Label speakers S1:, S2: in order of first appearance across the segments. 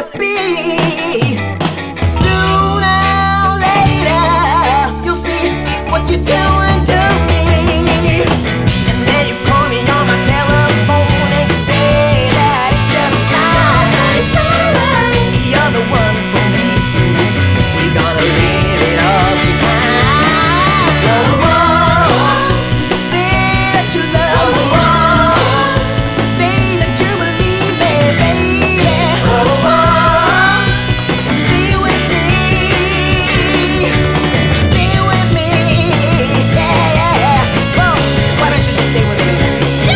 S1: wanna be. Sooner or later, you'll see what you're doing to me. And then you call me on my telephone and you say that it's just fine. It's alright. You're the one for me. We're gonna leave it all behind. Whoa, whoa. Say that you love me. Say that you believe me, baby. Whoa, whoa. Stay with me. Stay with me. Yeah, yeah, yeah. Whoa. Why don't you just stay with me?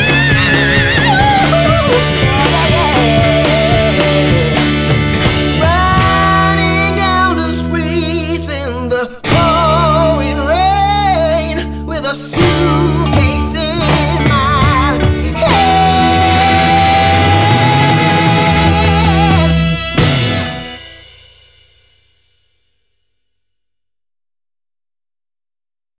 S1: Running down the streets in the pouring rain with a